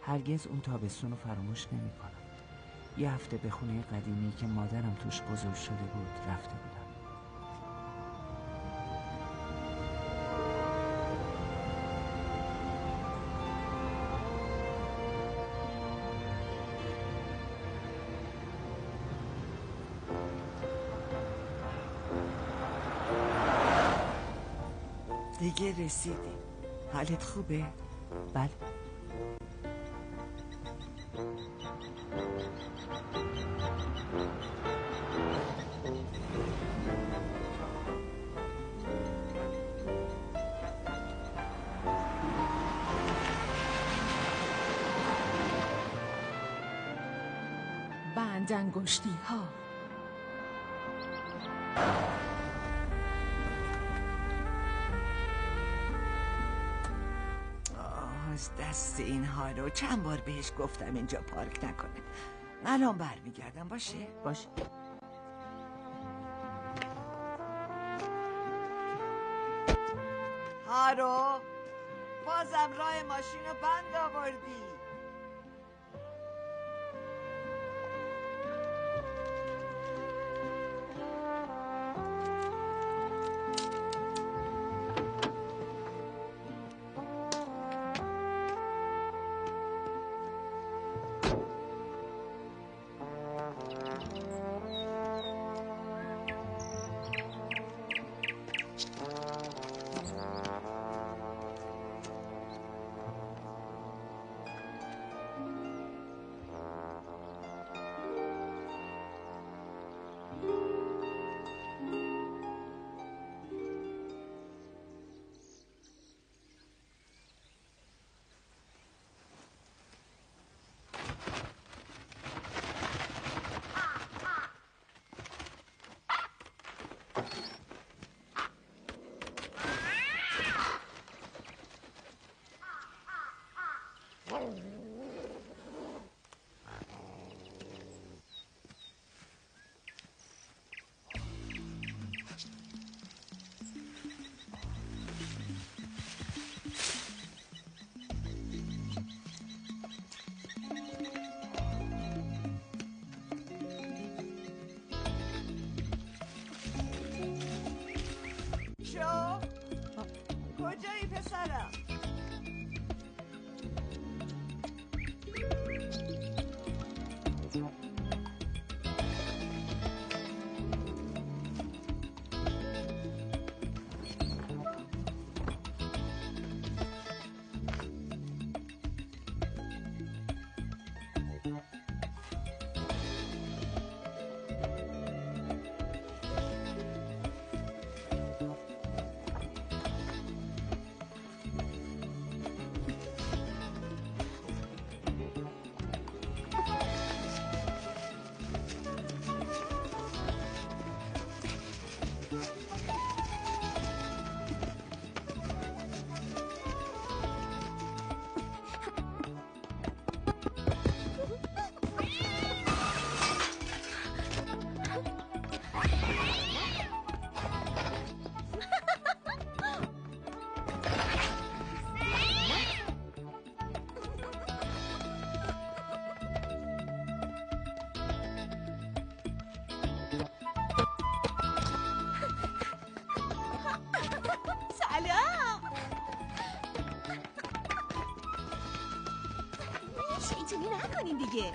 هرگز اون تابستون رو فراموش نمی‌کنم. یه هفته به خونه قدیمی که مادرم توش بزرگ شده بود رفته بودم. دیگه رسیدیم. حالت خوبه؟ بله. بند انگشتی ها. دست اینها رو چند بار بهش گفتم اینجا پارک نکنه. الان برمیگردم. باشه؟ باشه. هارو بازم راه ماشین رو بند آوردی. کجایی پسرم؟ اینجوری نکنین دیگه.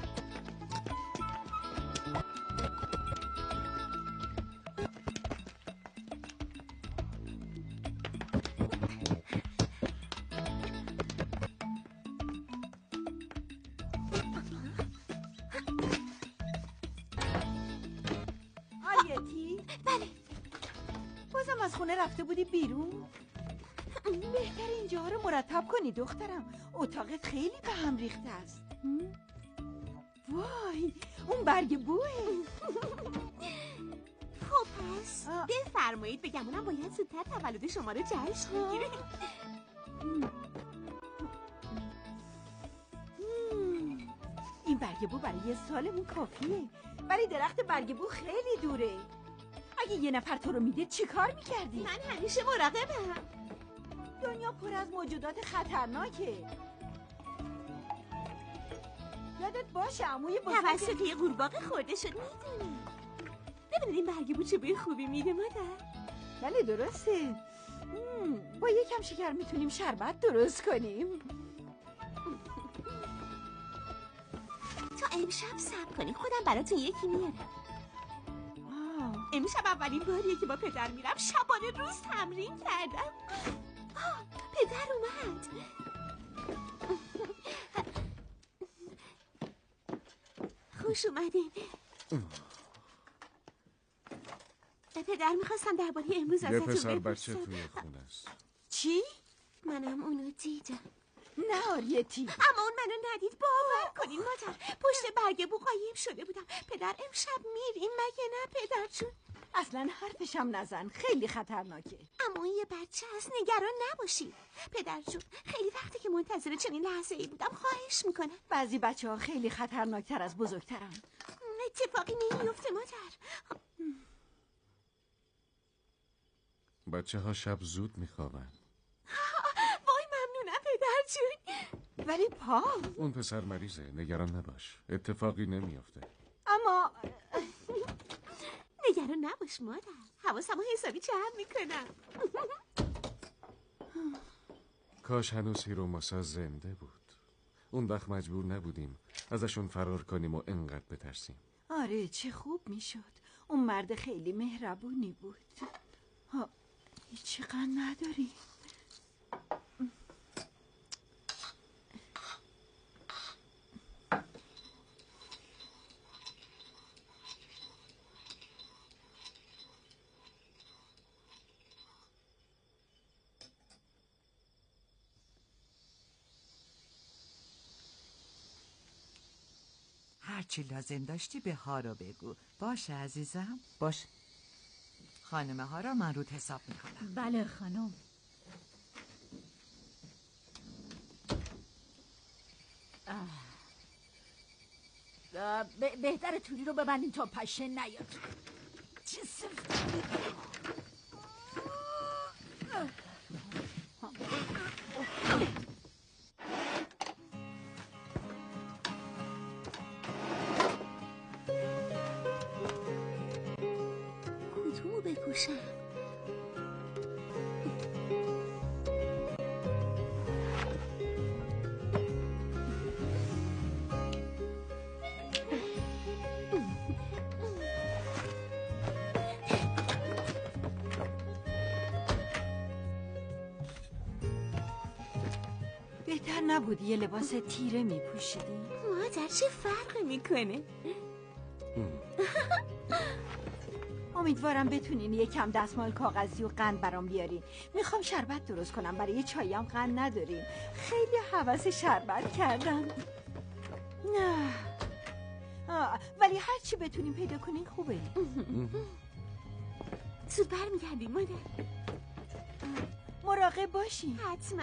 آیتی؟ بله. بازم از خونه رفته بودی بیرون؟ بهتر اینجا رو مرتب کنی دخترم. اتاقت خیلی به هم ریخته است. وای اون برگ بوه. خب پس بفرمایید بگمونم باید زودتر تولد شما رو جشن بگیره. این برگ بو برای یه سالمون کافیه، ولی درخت برگ بو خیلی دوره. اگه یه نفر تو رو میده چی کار میکردی؟ من همیشه مراقبم. دنیا پر از موجودات خطرناکه. یادت باشه عموی توسط یه قورباغه خورده شد. میدونی این برگ بود چه بوی خوبی میده مادر. بله درسته. با یکم شکر میتونیم شربت درست کنیم. تا امشب صبر کنی خودم براتون یکی میارم. امشب اولین باریه که با پدر میرم شبانه روز تمرین کردم. پدر اومد. خوش اومدین. پدر میخواستم درباره امروز ازتون بپرسم. یه پسر بچه توی خونه است. چی؟ منم اونو دیدم. نه آریتی. اما اون منو ندید. باور کنین مادر پشت برگ بو قایم شده بودم. پدر امشب میریم مگه نه پدر جون؟ اصلا حرفشم نزن، خیلی خطرناکه. اما اون یه بچه هست، نگران نباشید. پدر جون خیلی وقتی که منتظر چنین لحظه ای بودم. خواهش میکنم. بعضی بچه ها خیلی خطرناکتر از بزرگترن. اتفاقی نمیفته مادر. بچه ها شب زود میخوابن. وای ممنونم پدر جون. ولی پا اون پسر مریضه، نگران نباش، اتفاقی نمیفته. اما نگران نباش مادر، حواسمو حسابی جمع میکنم. کاش هنوز هیروماسا زنده بود. اون وقت مجبور نبودیم ازشون فرار کنیم و انقدر بترسیم. آره چه خوب میشد. اون مرد خیلی مهربونی بود. هیچی غم نداری؟ هرچی لازم داشتی به هارا بگو. باشه عزیزم؟ باشه. خانم هارا من رود حساب میکنم. بله خانم. بهتره توری رو ببندین تا پشه نیاد. چه سفتی. کدومو بپوشم؟ بهتر نبود یه لباس تیره میپوشیدی؟ مادر چه فرقی میکنه؟ امیدوارم بتونین یکم دستمال کاغذی و قند برام بیارین. میخوام شربت درست کنم، برای چایم قند نداریم. خیلی هوس شربت کردم. نه ولی هر چی بتونین پیدا کنین خوبه. زود برمیگردیم مادر. مراقب باشین. حتما.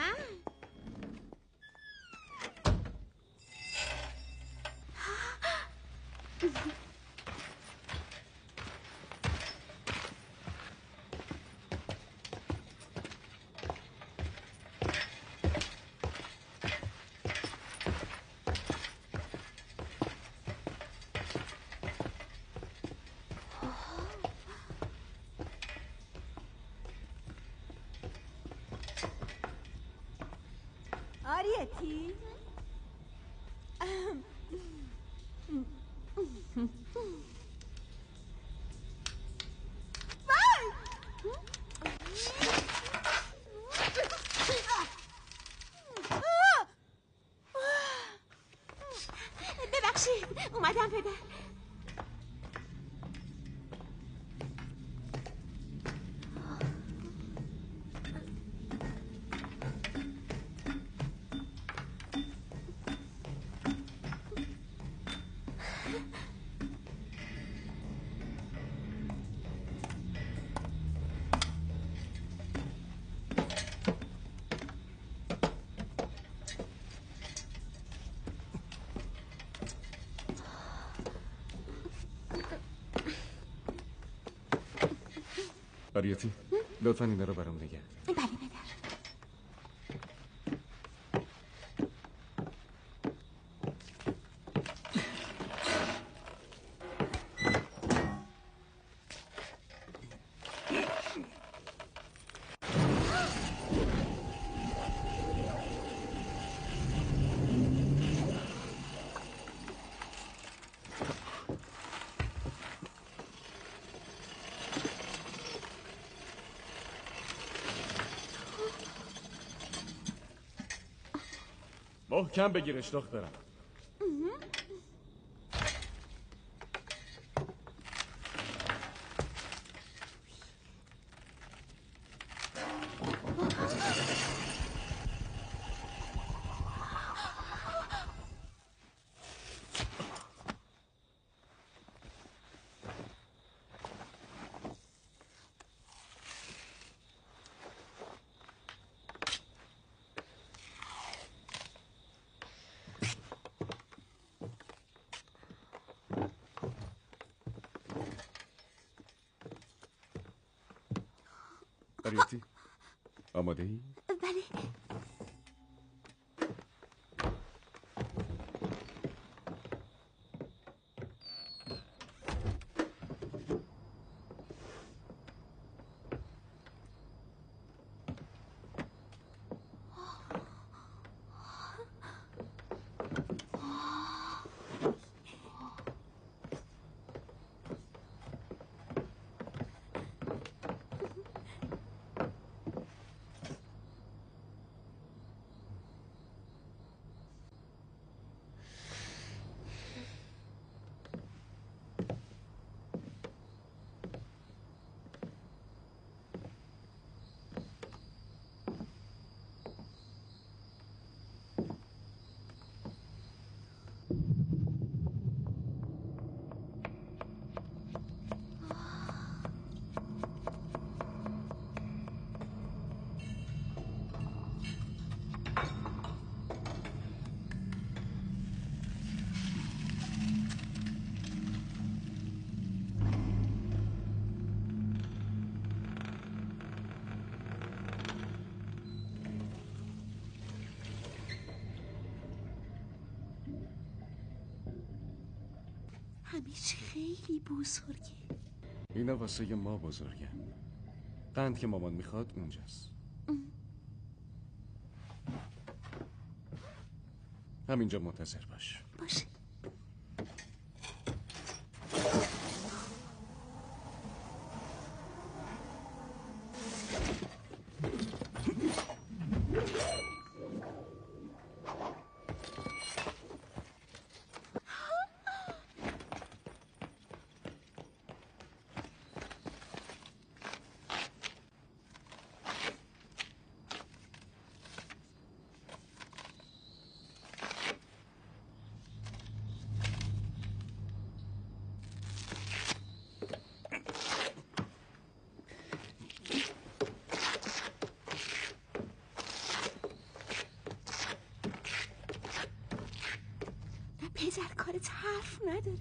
آریتی ببخشید اومدم پدر. آریتی لطفاً اینا رو برام نگه. بله پدر. محکم بگیرش دخترم. آریتی آماده ای؟ بله. همه چی خیلی بزرگه. اینا واسه ما بزرگن. قند که مامان میخواد اونجاست. همینجا منتظر باش. باشه. پدر کارت حرف نداره.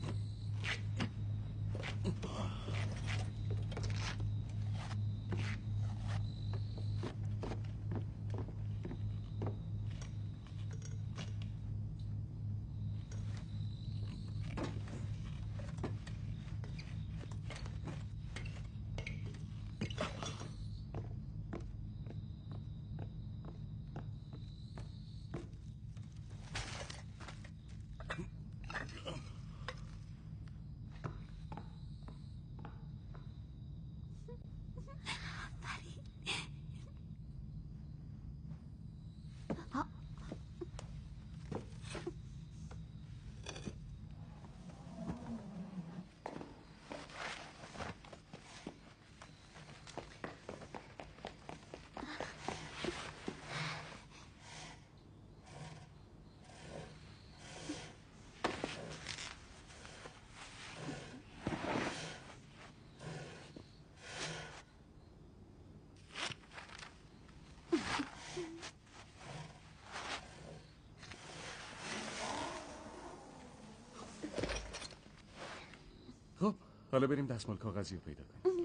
خب حالا بریم دستمال کاغذی رو پیدا کنیم.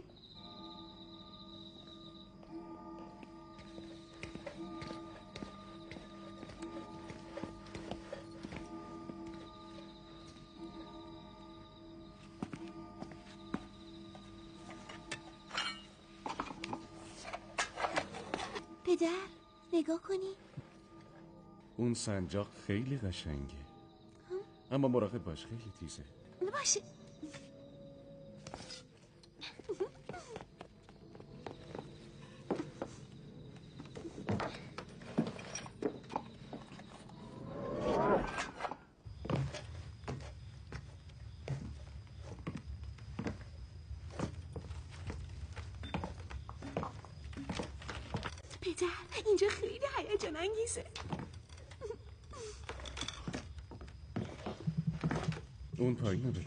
پدر نگاه کنی. اون سنجاق خیلی قشنگه، اما مراقب باش، خیلی تیزه. باشه. پدر اینجا خیلی هیجان انگیزه. اون پایین رو ببین.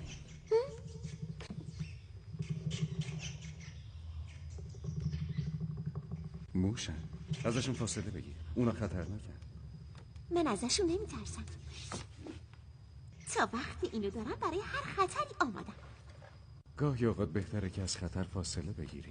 موشن، ازشون فاصله بگیر. اونا خطرناکن. من ازشون نمیترسم. تا وقتی اینو دارم برای هر خطری آمادم. گاهی اوقات بهتره که از خطر فاصله بگیریم.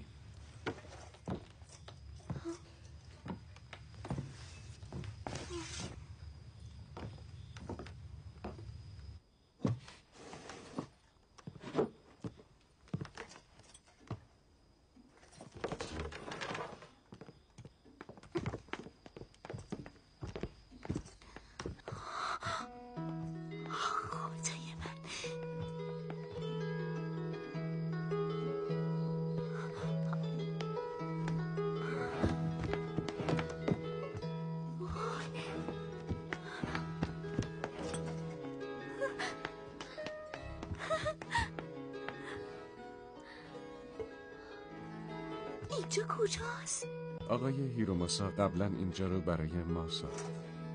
اینجا کجاست؟ آقای هیروماسا قبلا اینجا رو برای ما ساخت.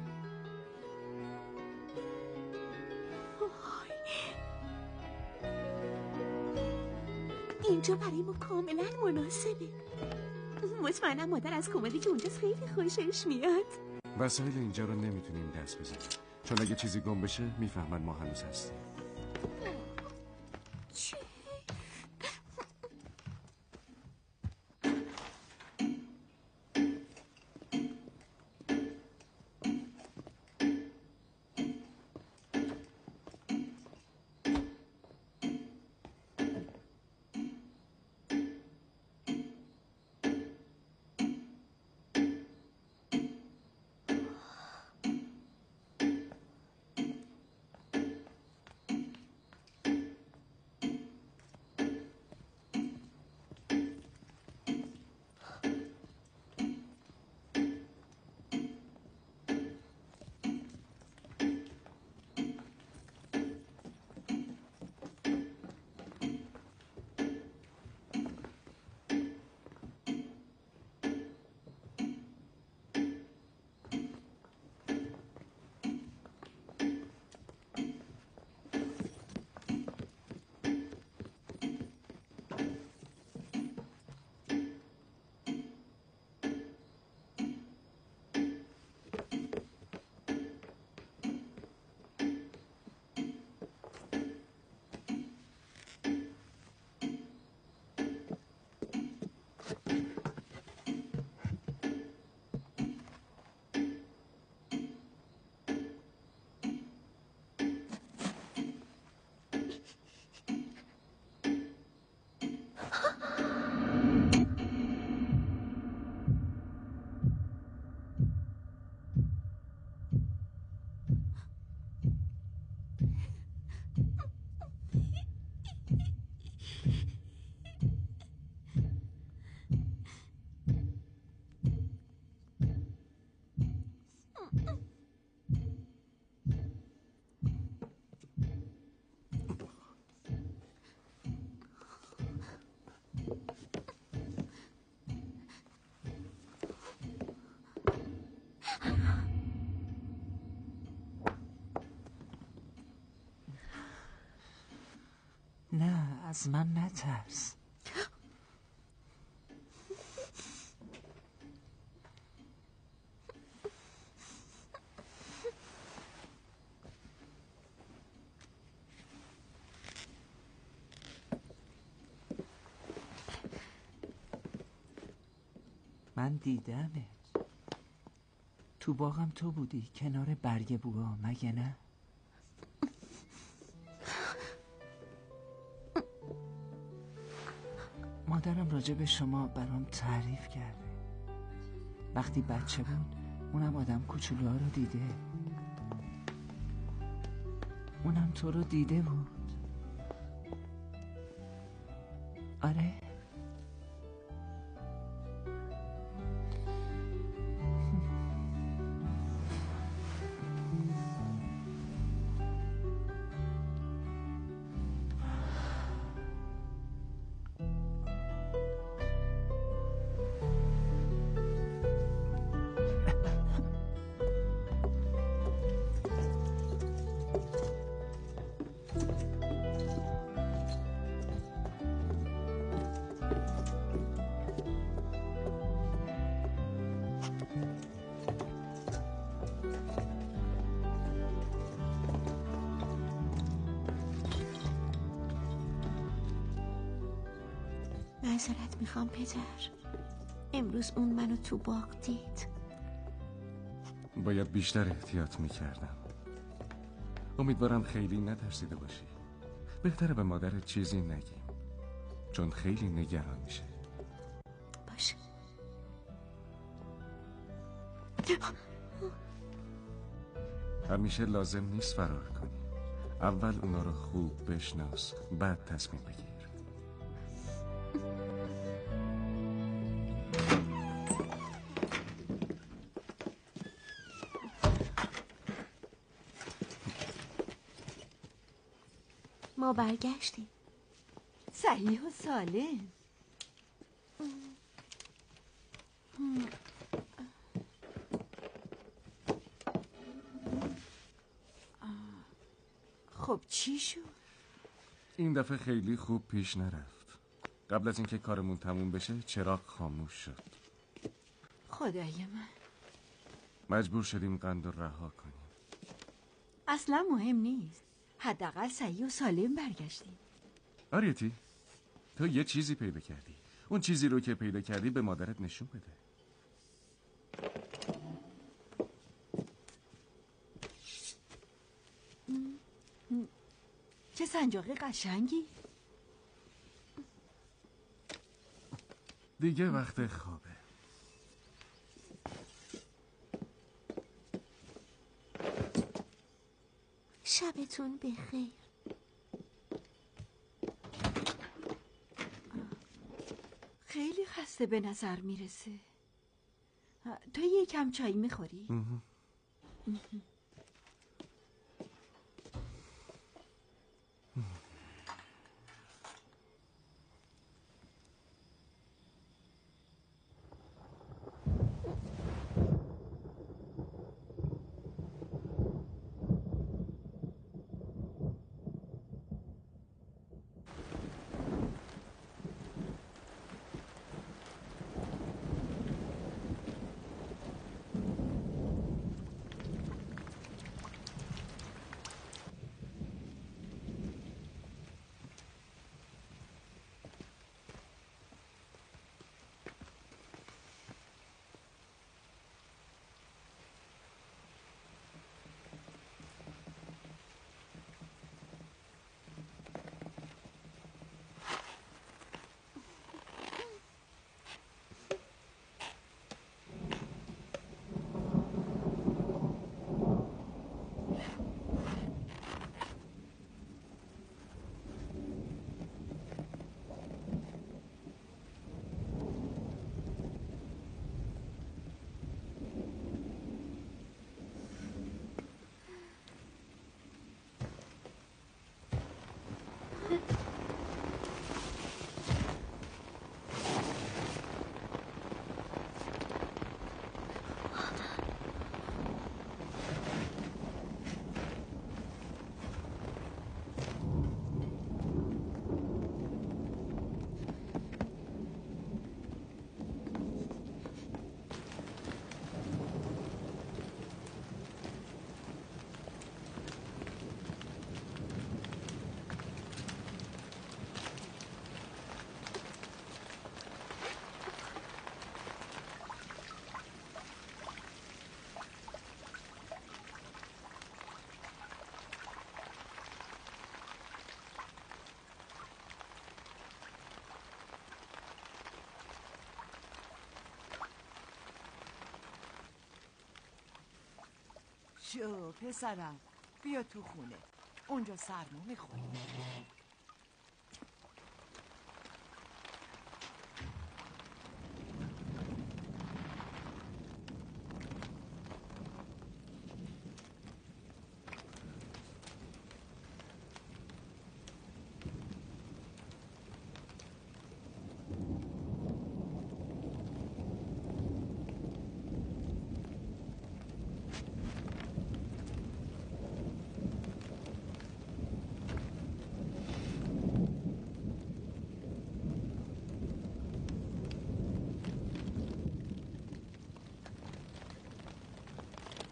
اینجا برای ما کاملا مناسبه. مطمئنم مادر از کمدی که اونجاست خیلی خوشش میاد. وسایل اینجا رو نمیتونیم دست بزنیم، چون اگه چیزی گم بشه میفهمن ما هنوز هستیم. نه، از من نترس. من دیدمت. تو باغم تو بودی، کنار برگ بوها، مگه نه؟ مادرم راجع به شما برام تعریف کرده. وقتی بچه بود اونم آدم کوچولوها رو دیده. اونم تو رو دیده بود. آره. معذرت میخوام پدر. امروز اون منو تو باغ دید. باید بیشتر احتیاط میکردم. امیدوارم خیلی نترسیده باشی. بهتره به مادرت چیزی نگیم، چون خیلی نگران میشه. باشه. همیشه لازم نیست فرار کنی. اول اونا رو خوب بشناس، بعد تصمیم بگیر. ما برگشتیم. صحیح و سالم. خب چی شد؟ این دفعه خیلی خوب پیش نرفت. قبل از اینکه کارمون تموم بشه چراغ خاموش شد. خدای من، مجبور شدیم قند رو رها کنیم. اصلا مهم نیست. حداقل صحیح و سالم برگشتیم. آریتی، تو یه چیزی پیدا کردی. اون چیزی رو که پیدا کردی به مادرت نشون بده. چه سنجاق قشنگی. دیگه وقت خوابه. شبتون بخیر. خیلی خسته به نظر میرسه. تو یکم چای میخوری؟ شو پسرم، بیا تو خونه. اونجا سرما میخوری.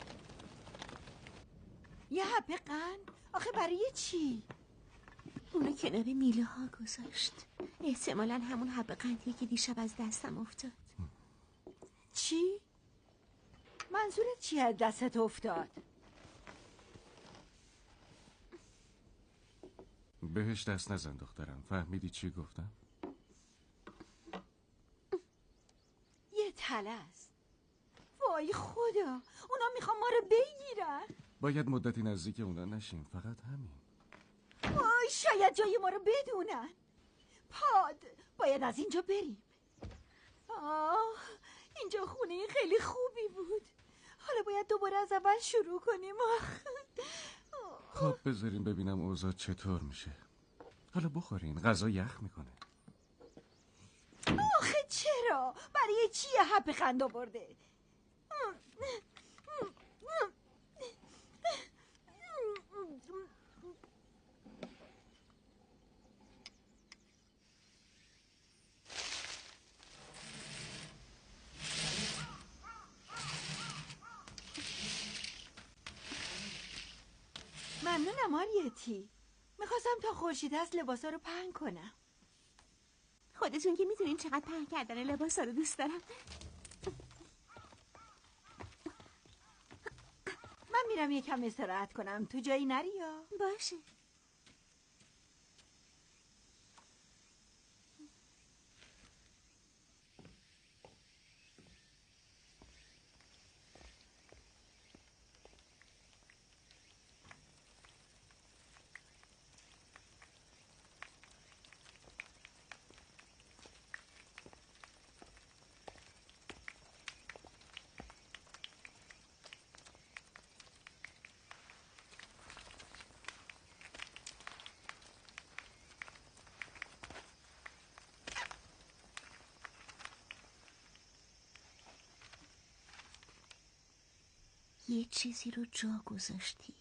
یه حبه قند؟ آخه برای چی؟ اونو کنار میله ها گذاشت. احتمالاً همون حب قندیه که دیشب از دستم افتاد. چی؟ منظورت چی از دستت افتاد؟ بهش دست نزن دخترم. فهمیدی چی گفتم؟ یه تله است. وای خدا، اونا میخوان ما رو بگیرن. باید مدتی نزدیک اونا نشیم، فقط همین. وای شاید جای ما رو بدونن. پاد باید از اینجا بریم. اینجا خونه خیلی خوبی بود. حالا باید دوباره از اول شروع کنیم. خب بذاریم ببینم اوضاع چطور میشه. حالا بخورین، غذا یخ میکنه. آخه چرا؟ برای چی حب قند آورده؟ ممنونم آریتی. میخواستم تا خورشید هست لباسا رو پهن کنم. خودتون که میتونین چقدر پهن کردن لباسا رو دوست دارم. من میرم یکم استراحت کنم. تو جایی نری یا؟ باشه. یه چیزی رو جا گذاشتی.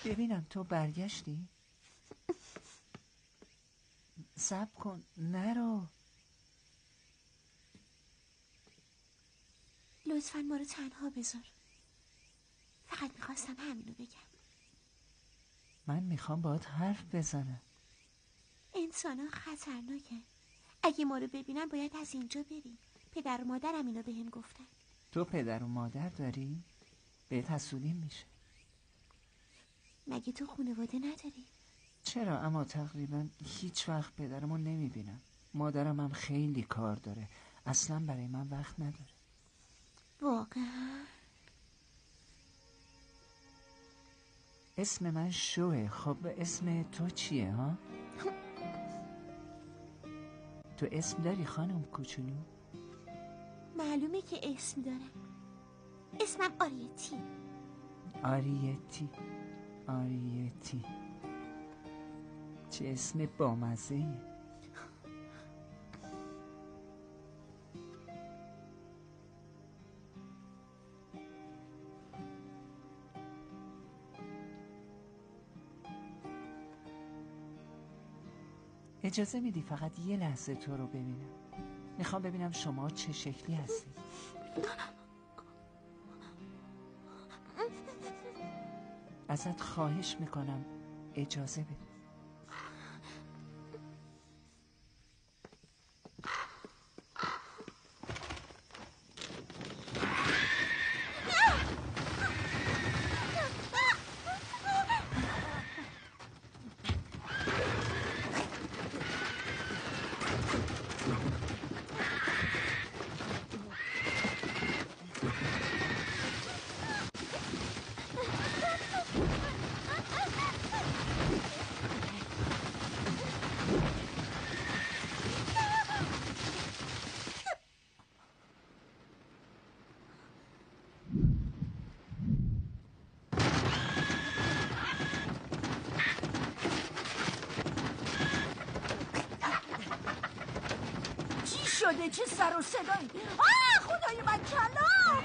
ببینم تو برگشتی؟ صبر کن نرو. لطفاً ما رو تنها بذار. فقط میخواستم همینو بگم. من میخوام باهات حرف بزنم. انسان ها خطرناکه. اگه ما رو ببینن باید از اینجا بریم. پدر و مادرم اینو بهم گفتن. تو پدر و مادر داری؟ بهت حسودی میشه. مگه تو خانواده نداری؟ چرا؟ اما تقریبا هیچ وقت پدرمو نمیبینم. مادرم هم خیلی کار داره، اصلا برای من وقت نداره. واقعا؟ اسم من شوه. خب اسم تو چیه ها؟ تو اسم داری خانم کوچولو؟ معلومه که اسم دارم. اسمم آریتی. آریتی. آریتی چه اسم بامزه‌ایه. اجازه میدی فقط یه لحظه تو رو ببینم؟ میخوام ببینم شما چه شکلی هستی. ازت خواهش میکنم اجازه بده. شده چه سر و صدایی؟ خدای من کلام!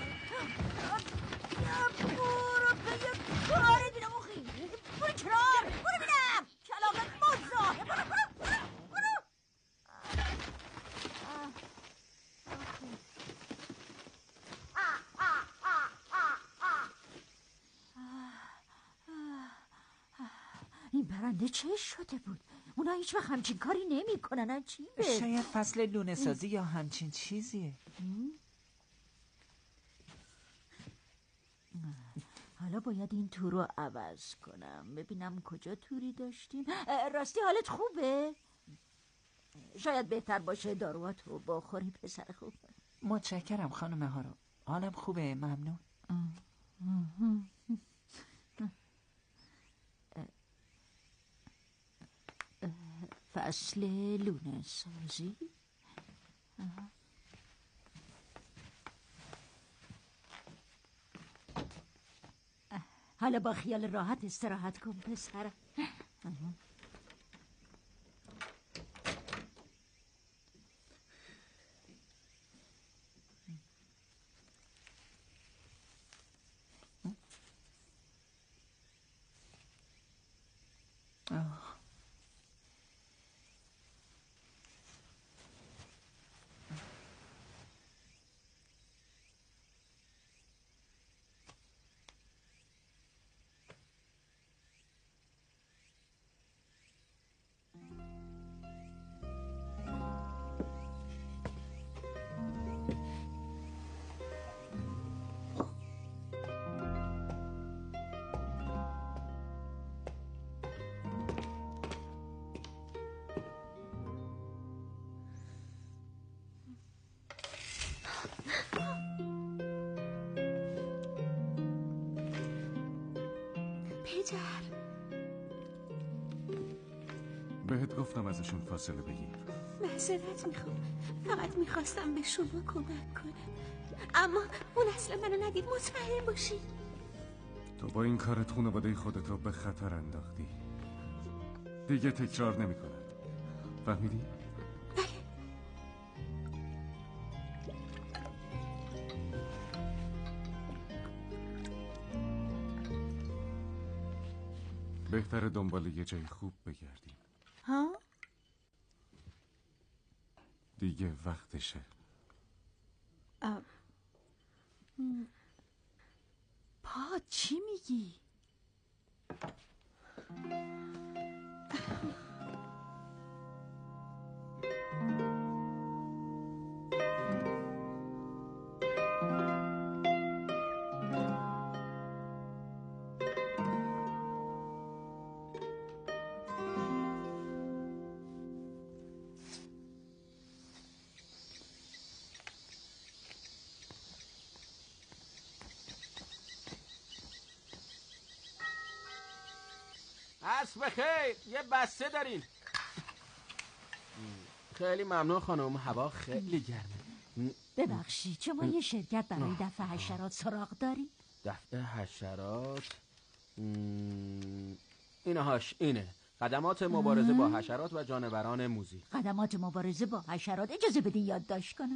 برو به یه کاری دیدم اخی. برو کنار. برو بینم کلاقت مزاحه. برو. این پرنده چه شده بود؟ اونا هیچ وقت همچین کاری نمی کنن. عجیبه. شاید فصل لونه سازی یا همچین چیزیه. حالا باید این تور رو عوض کنم. ببینم کجا توری داشتیم. راستی حالت خوبه؟ شاید بهتر باشه داروات رو بخوری پسر خوب. متشکرم خانم هارو. حالم خوبه، ممنون. فصل لونه سازی. حالا با خیال راحت استراحت کن پسرم. پدر، بهت گفتم ازشون فاصله بگیر. معذرت میخوام. فقط میخواستم به شما کمک کنم. اما اون اصلا منو ندید. مطمئن باشی. تو با این کارت خانواده خودتو به خطر انداختی. دیگه تکرار نمیکنم. فهمیدی؟ بهتر دنبال یه جای خوب بگردیم. ها؟ دیگه وقتشه. پا چی میگی؟ عصر بخیر، یه بسته دارین. خیلی ممنون خانم، هوا خیلی گرمه. ببخشید شما یه شرکت برای دفع حشرات سراغ داری؟ دفع حشرات؟ اینه خدمات مبارزه با حشرات و جانوران موذی. خدمات مبارزه با حشرات، اجازه بدین یادداشت کنم.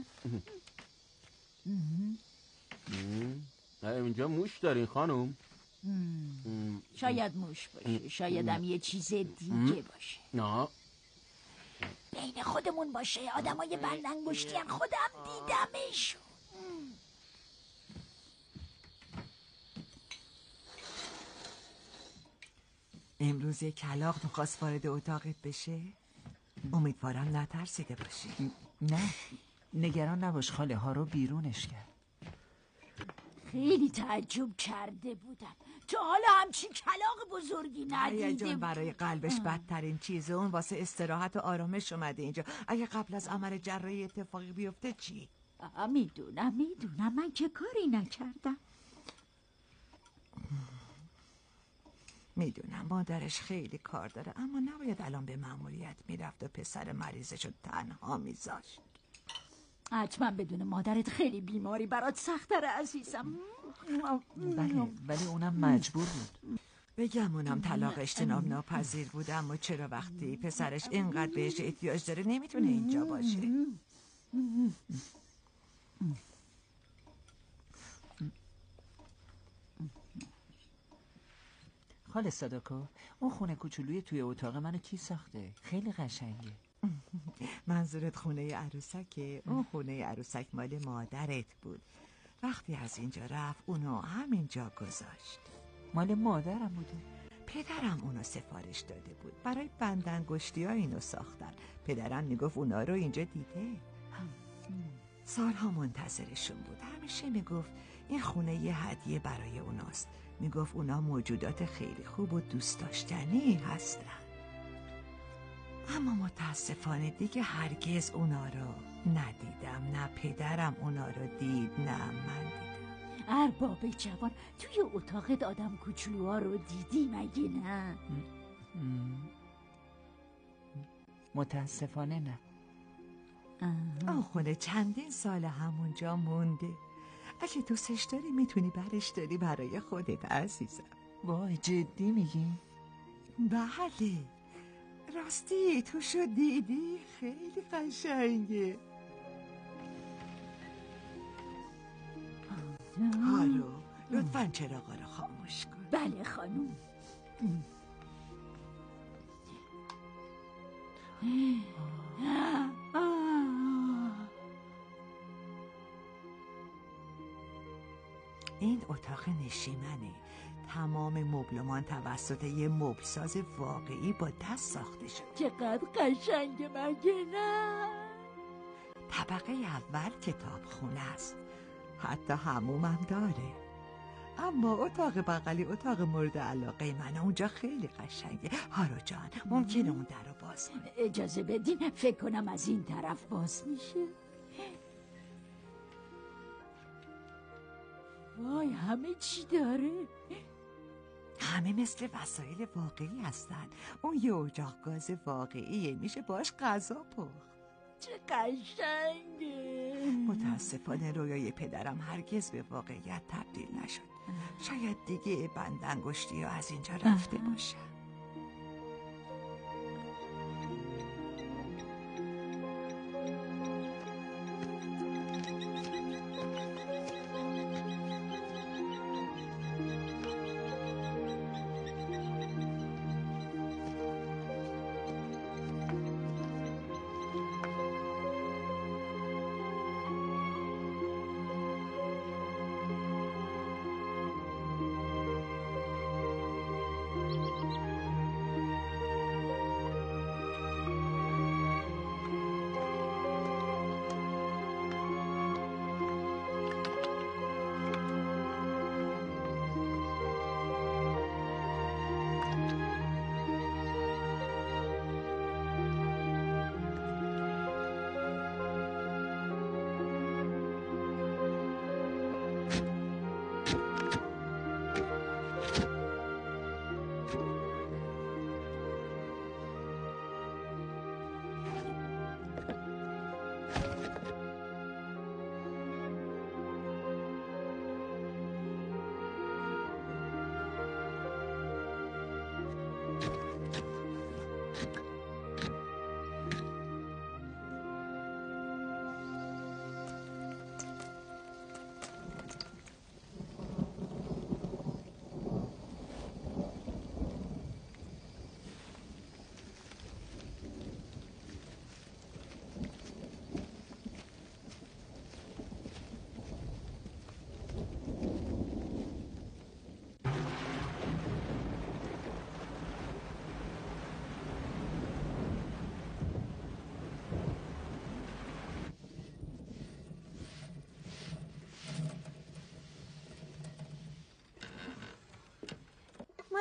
اینجا موش دارین خانم؟ شاید موش باشه، شاید هم یه چیز دیگه باشه. نه بین خودمون باشه، آدمای بلنگشتی هم خودم دیدمشون. امروز یک کلاغ میخواست وارد اتاقت بشه؟ امیدوارم نترسیده باشی. نه نگران نباش خاله، ها رو بیرونش کرد. خیلی تعجب کرده بودم، تا حالا همچین کلاغ بزرگی ندیده جان برای قلبش بدترین چیزه، اون واسه استراحت و آرامش اومده اینجا. اگه قبل از عمل جراحی اتفاقی بیفته چی؟ میدونم من که کاری نکردم. میدونم مادرش خیلی کار داره، اما نباید الان به مأموریت میرفت و پسر مریضشو تنها میذاشت. حتما بدون مادرت خیلی بیماری برات سخت‌تره عزیزم. بله ولی اونم مجبور بود. بگم اونم طلاق اجتناب ناپذیر بود، اما چرا وقتی پسرش اینقدر بهش احتیاج داره نمیتونه اینجا باشه؟ خاله صداکو، اون خونه کوچولوی توی اتاق منو کی ساخته؟ خیلی قشنگه. منظورت خونه عروسکه؟ اون خونه عروسک مال مادرت بود. وقتی از اینجا رفت اونو همینجا گذاشت. مال مادرم بوده؟ پدرم اونو سفارش داده بود، برای بندانگشتی ها اینو ساختن. پدرم میگفت اونا رو اینجا دیده. سالها منتظرشون بود، همیشه میگفت این خونه یه هدیه برای اوناست. میگفت اونا موجودات خیلی خوب و دوست داشتنی هستن. اما متاسفانه دیگه هرگز اونا رو ندیدم. نه پدرم اونا رو دید نه من دیدم. ارباب جوان، توی اتاقت آدم کوچولوها رو دیدی مگه نه؟ متاسفانه نه. اون خونه چندین سال همونجا مونده. اگه دوستش داری میتونی برش داری برای خودت عزیزم. وای جدی میگی؟ بله راستی توشو دیدی؟ خیلی قشنگه. هارو لطفاً چراغا رو خاموش کن. بله خانوم. این اتاق نشیمنه. تمام مبلمان توسط یه مبلساز واقعی با دست ساخته شد. چقدر قشنگه مگه نه؟ طبقه اول کتابخونه است، حتی حمومم داره. اما اتاق بغلی اتاق مورد علاقه منه، اونجا خیلی قشنگه. هارو جان ممکنه اون در رو باز کنه؟ اجازه بدین، فکر کنم از این طرف باز میشه. وای همه چی داره. همه مثل وسایل واقعی هستن. اون یه اجاق گاز واقعیه، میشه باش غذا پخت. چه قشنگه. متاسفانه رویای پدرم هرگز به واقعیت تبدیل نشد. شاید دیگه بندانگشتی ها از اینجا رفته باشن.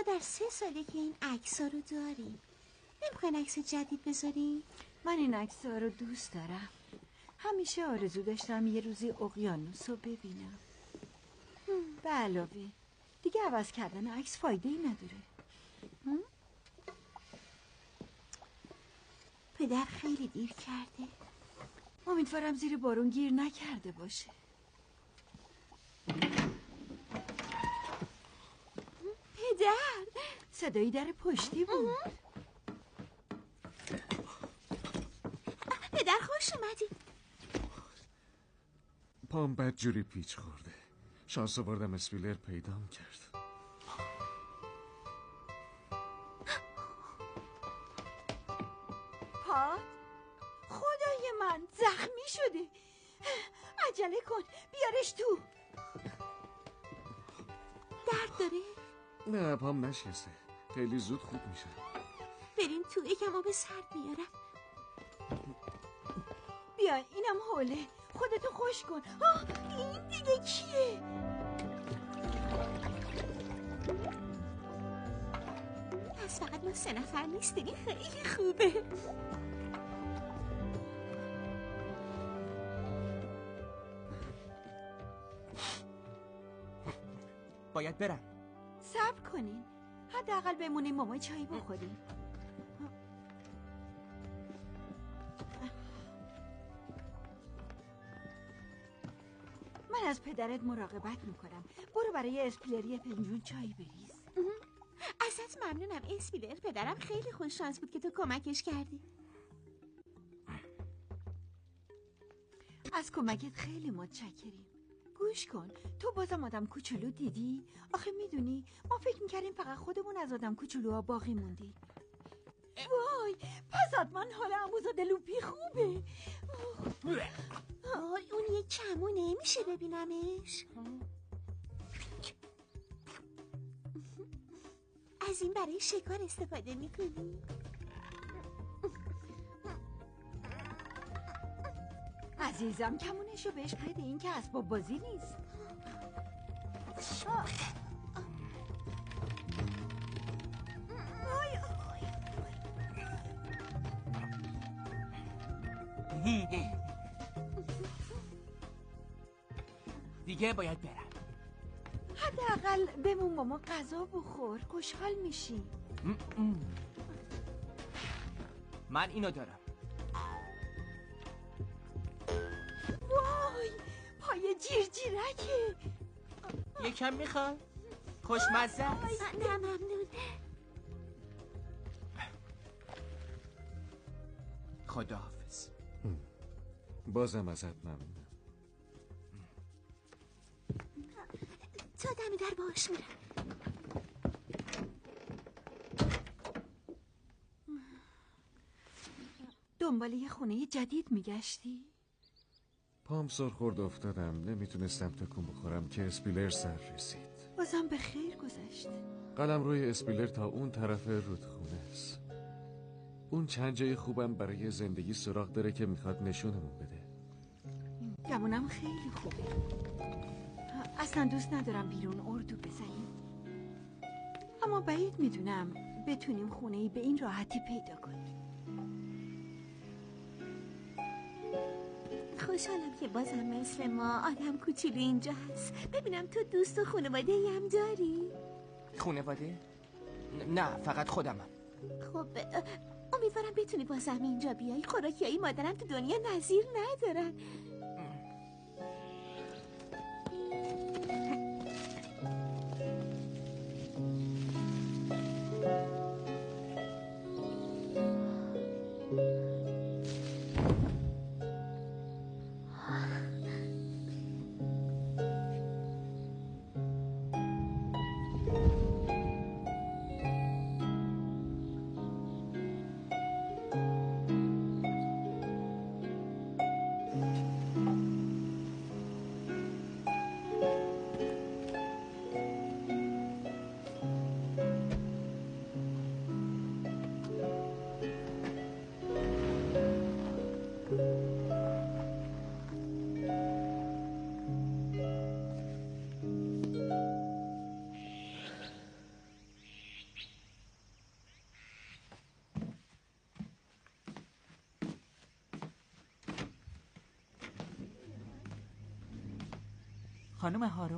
در 3 ساله که این عکس‌ها رو داریم. نمیخواین عکس جدید بذاریم؟ من این عکس‌ها رو دوست دارم. همیشه آرزو داشتم یه روزی اقیانوس رو ببینم. به علاوه دیگه عوض کردن عکس فایده‌ای نداره. پدر خیلی دیر کرده. امیدوارم زیر بارون گیر نکرده باشه. پدر صدایی در پشتی بود. پدر خوش اومدی. پام بدجوری پیچ خورده. شانس آوردم اسپیلر پیدام کرد. پات؟ خدای من زخمی شده. عجله کن بیارش تو. درد داره؟ نه پام نشسته. خیلی زود خوب میشه. بریم تو یکم آب سرد بیارم. بیا اینم حوله. خودتو خوش کن. این دیگه کیه؟ پس فقط ما 3 نفر نیستیم. این خیلی خوبه. باید برم. صبر کنین. حداقل بمونیم ماما چایی بخوریم. من از پدرت مراقبت میکنم. برو برای اسپیلری فنجون چای بریز. ازت ممنونم اسپیلر. پدرم خیلی خوش شانس بود که تو کمکش کردی. از کمکت خیلی متشکریم. گوش کن، تو بازم آدم کوچولو دیدی؟ آخه میدونی ما فکر میکردیم فقط خودمون از آدم کوچولوها باقی موندی. وای پس حتما حال عموزاده لوپی خوبه. اون یک کمونه. میشه ببینمش؟ از این برای شکار استفاده میکنی؟ عزیزم کمونشو بهش بده. این که اسباب بازی نیست. دیگه باید برم. حداقل بمون ماما غذا بخور. خوشحال میشی. من اینو دارم. وای پای جیرجیرکه. یکم میخوای؟ خوشمزه است. نه ممنون. خداحافظ. بازم ازت ممنونم. تا دم در باش میرم. دنبال یه خونه جدید میگشتی؟ پام سرخورد افتادم. نمیتونستم تکون بخورم که اسپیلر سر رسید. بازم به خیر گذشت. قلم روی اسپیلر تا اون طرف رودخونه است. اون چند جای خوبم برای زندگی سراغ داره که میخواد نشونمون بده. گمونم خیلی خوبه. اصلا دوست ندارم بیرون اردو بزنیم. اما بعید میدونم بتونیم خونه‌ای به این راحتی پیدا کنیم. خوشحالم که بازم مثل ما آدم کوچولو اینجا هست. ببینم تو دوست و خانواده‌ای هم داری؟ خانواده؟ نه فقط خودمم. خب امیدوارم بتونی بازم اینجا بیای. خوراکیای مادرم تو دنیا نظیر ندارن. خانم هارو.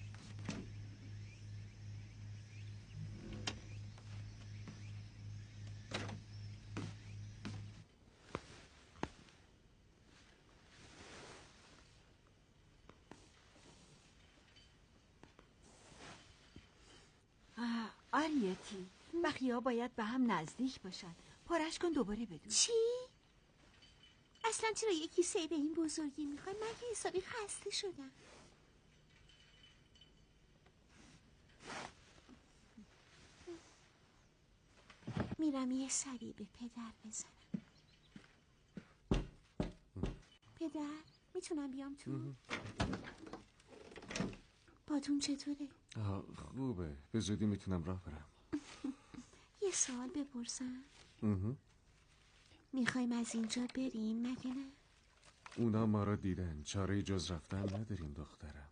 آریتی، بقیه باید به هم نزدیک باشن. پارش کن دوباره بدون. چی؟ اصلا چرا یکی سه به این بزرگی میخوای؟ من که حسابی خسته شدم. میرم یه سری به پدر بزنم. پدر میتونم بیام تو؟ باتون چطوره؟ خوبه، به زودی میتونم راه برم. یه سوال بپرسم؟ میخوایم از اینجا بریم مگه نه؟ اونا ما را دیدن، چاره جز رفتن نداریم دخترم.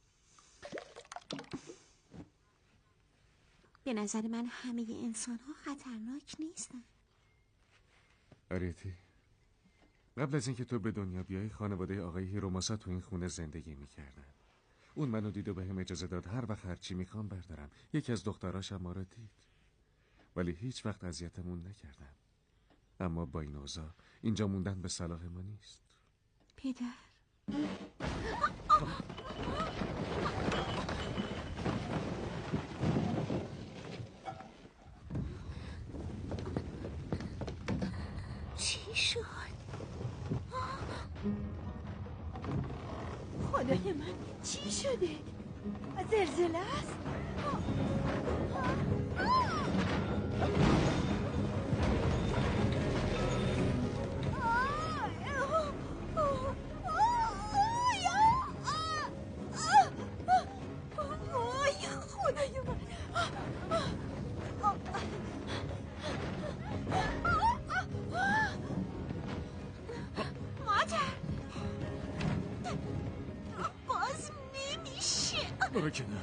به نظر من همه انسان ها خطرناک نیستن. آریتی، قبل از اینکه تو به دنیا بیای خانواده آقای هیروماسا تو این خونه زندگی میکردن. اون منو دید و به هم اجازه داد هر وقت هرچی میخوام بردارم. یکی از دختراش ما را دید، ولی هیچ وقت اذیتمون نکردن. اما با این اوضاع اینجا موندن به صلاح ما نیست. پدر چی شد؟ خدای من، چی شده؟ زلزله است؟ خدای من. مادر باز نمیشه. برو کنار.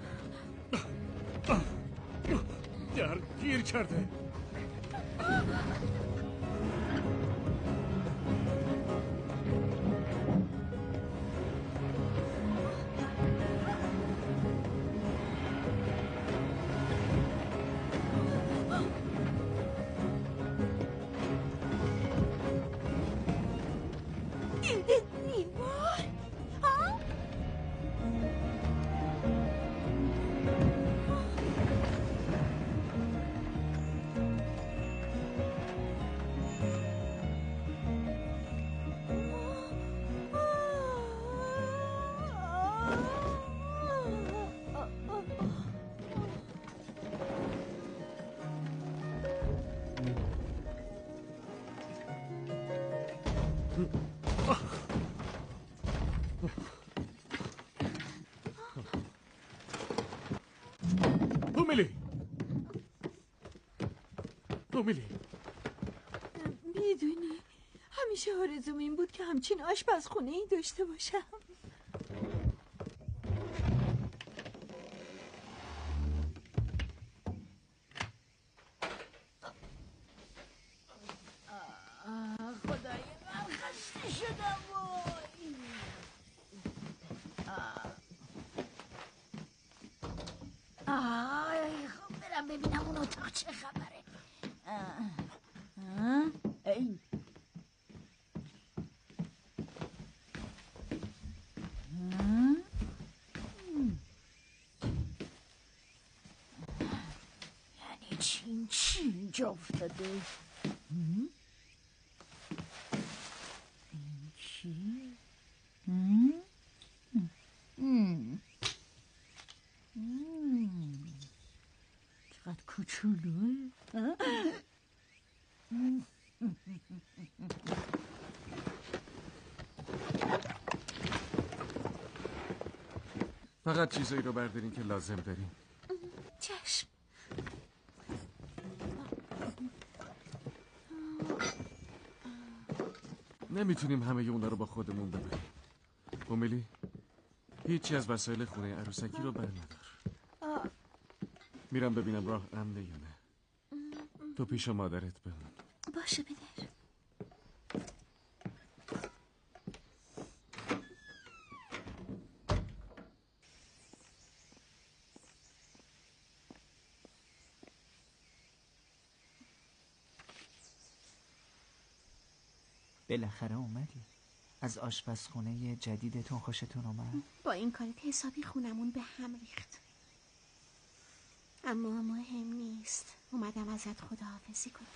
در گیر کرده. اومیلی، میدونی همیشه آرزوم این بود که همچین آشپزخونه ای داشته باشم. خدای من خسته شدم. خب برم ببینم اون اتاق چه خبره. ای یعنی چی اینجا افتاده؟ این چی؟ چقدر کوچولوه. فقط چیزایی رو بردارین که لازم داریم. چشم. نمیتونیم همه اونا رو با خودمون ببریم. اومیلی، هیچی از وسایل خونه عروسکی رو بر ندار. میرم ببینم راه امنه یا نه. تو پیش مادرت بمون. باشه پدر. بالاخره اومدی. از آشپزخونه جدیدتون خوشتون اومد؟ با این کارت حسابی خونمون به هم ریخت. اما مهم نیست. اومدم ازت خداحافظی کنم.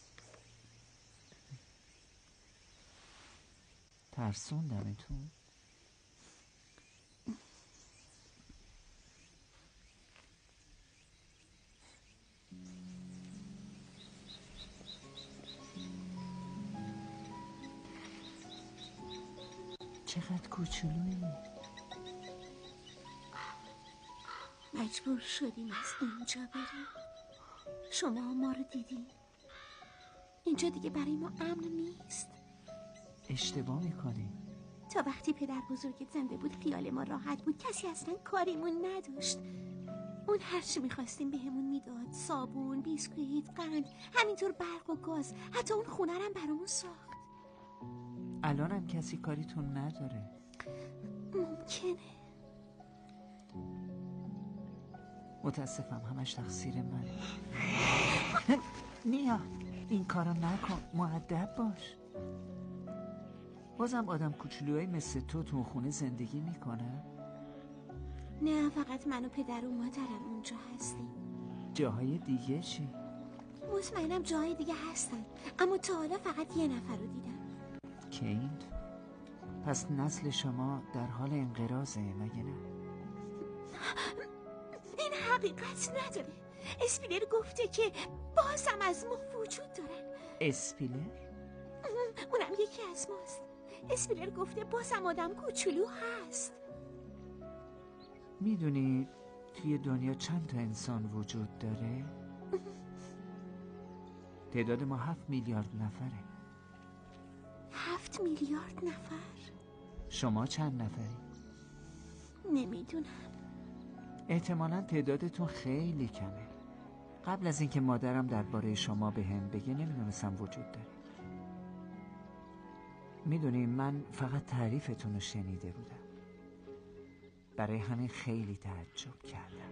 ترسوندمتون؟ چقدر کوچولویی. مجبور شدیم از اینجا بریم. شما ما رو دیدین. اینجا دیگه برای ما امن نیست. اشتباه میکنی. تا وقتی پدر بزرگت زنده بود خیال ما راحت بود. کسی اصلا کاریمون نداشت. اون هرچی میخواستیم بهمون میداد. صابون، بیسکویت، قند، همینطور برق و گاز. حتی اون خونه رم برامون ساخت. الانم کسی کاریتون نداره. ممکنه. متاسفم، همش تقصیر منه. نیا این کارو نکن، مؤدب باش. بازم آدم کوچولوهای مثل تو خونه زندگی میکنه؟ نه، فقط من و پدر و مادرم اونجا هستیم. جاهای دیگه چی؟ مطمئنم جاهای دیگه هستن، اما تا حالا فقط یه نفر رو دیدم. کیت؟ پس نسل شما در حال انقراضه مگه نه؟ این حقیقت نداره. اسپیلر گفته که بازم از ما وجود دارن. اسپیلر؟ اونم یکی از ماست. اسپیلر گفته بازم آدم کوچولو هست. میدونی توی دنیا چند تا انسان وجود داره؟ تعداد ما 7 میلیارد نفره. 7 میلیارد نفر؟ شما چند نفری؟ نمیدونم. احتمالاً تعدادتون خیلی کمه. قبل از اینکه مادرم درباره شما بهم بگه نمیدونستم وجود داره. میدونی من فقط تعریفتون رو شنیده بودم. برای همین خیلی تعجب کردم.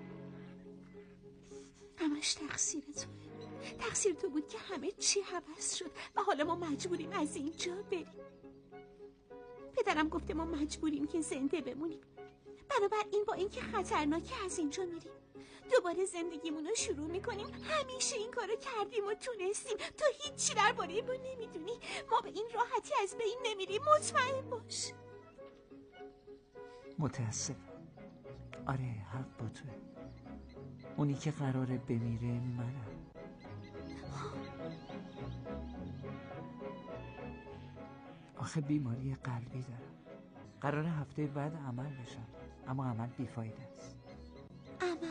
همش تقصیر توه. تقصیر تو بود که همه چی عوض شد و حالا ما مجبوریم از اینجا بریم. پدرم گفته ما مجبوریم که زنده بمونیم. بنابراین با اینکه خطرناکه از اینجا میریم. دوباره زندگیمون رو شروع میکنیم. همیشه این کارو کردیم و تونستیم. تو هیچی درباره ما نمیدونی. ما به این راحتی از بین نمیریم، مطمئن باش. متاسفم. آره حق با توه. اونی که قراره بمیره منم. آخه بیماری قلبی دارم. قراره هفته بعد عمل بشم، اما عمل بیفایده است. عمل؟